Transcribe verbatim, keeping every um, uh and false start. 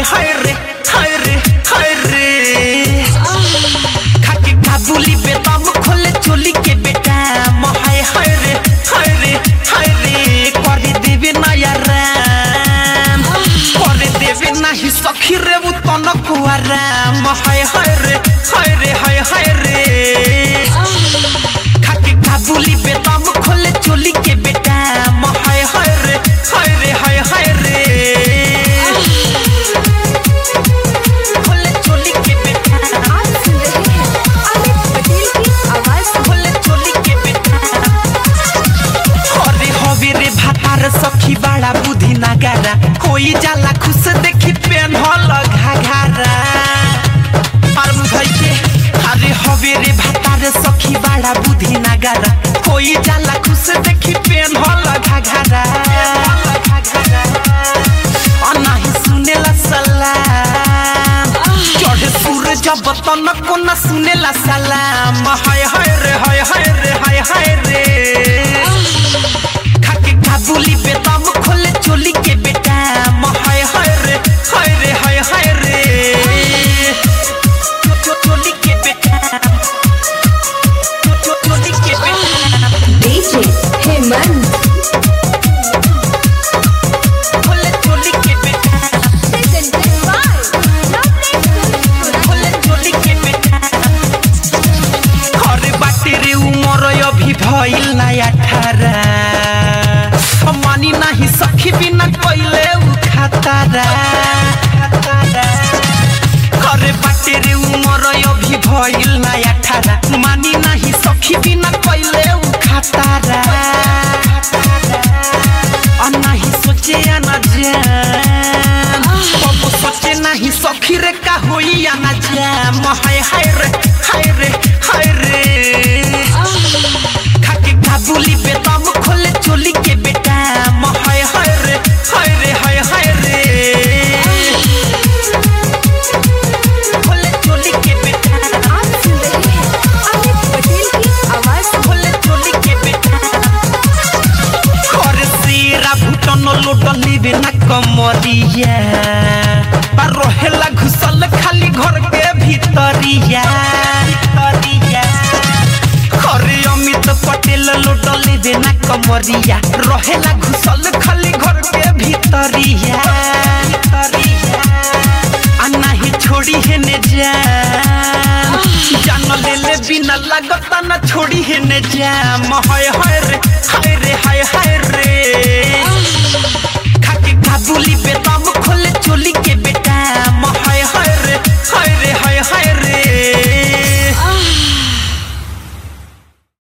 हाय रे हाय रे हाय रे खाके काबुली बेदम खोले चोली के बेटा हाय हाय रे हाय रे हाय रे करे देवे ना याराम करे देवे ना ही सखी रे वो तनक आराम हाय हाय रे हाय रे हाय हाय रे खाके काबुली बेदम खोले चोली के बेटा हाय हाय रे हाय रे हाय हाय रे खोले चोली के बेटा आप सुन रहे हैं अमित पटेल की आवाज। खोले चोली के बेटा अरे हवे रे भातार सखी बड़ा बुद्धि नगारा कोई जाला खुश देखी पेन हल घाघरा और मुझाई के अरे हवे रे भातार सखी बड़ा बुद्धि नगारा कोई जाला खुश देखी पेन हल घाघरा और नहीं सुनेला सलाम चढ़े सूरज जब तन को न सुनेला सलाम हाय हाय रे हाय हाय रे हाय हाय रे खाके काबुली बेदम खोले चोली के बेटा हाय हाय रे हाय रे हाय हाय रे चोली के बेटा चोली के बेटा डीजे हेमंत खोले चोली के बेटा presented by Lovely खोले चोली के बेटा घरे बाटे रे उमर अभी भइल ना अठारह मानी नहीं सखी बिना कइले उ खातारा घरे बाटे रे उमर अभी भइल ना अठारह मानी नहीं सखी बिना कइले उ खातारा आ नहीं सोचे ना जान बाबू सोचे नहीं सखी रे का होई ना जान हाय हाय रे हाय रे हाय रे खाके काबुली बेदम खोले चोली के बेटा हाय हाय रे हाय रे हाय हाय रे खोले चोली के बेटा आप सुन रहे हैं अमित पटेल की आवाज। खोले चोली के बेटा घर सीरा भूटन लोडली बिना कमरिया पर रहेला घुसल खाली घर के भीतरिया भीतरिया घरे अमित पटेल लोडली बिना कमरिया रहेला घुसल खाली घर के भीतरिया भीतरिया आ नहीं छोड़ी है ने जान जान ले ले बिना लगता ना छोड़ी है ने जान हाय हाय रे हाय रे हाय हाय रे खाके काबुली बेदम खोले